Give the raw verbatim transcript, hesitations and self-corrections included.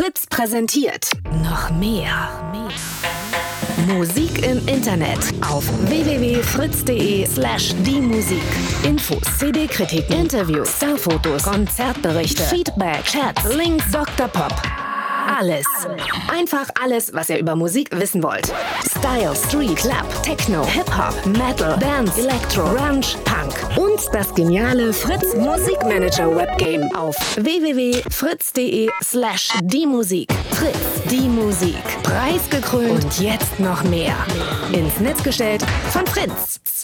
Fritz präsentiert noch mehr. Musik im Internet auf w w w punkt fritz punkt de slash die Musik. Infos, C D-Kritiken, Interviews, Starfotos, Konzertberichte, Feedback, Chats, Links, Doktor Pop. Alles. Einfach alles, was ihr über Musik wissen wollt. Style, Street, Club, Techno, Hip-Hop, Metal, Dance, Electro, Grunge, Punk und das geniale Fritz Musikmanager Webgame auf w w w punkt fritz punkt de slash die Musik. Fritz, die Musik. Preisgekrönt und jetzt noch mehr. Ins Netz gestellt von Fritz.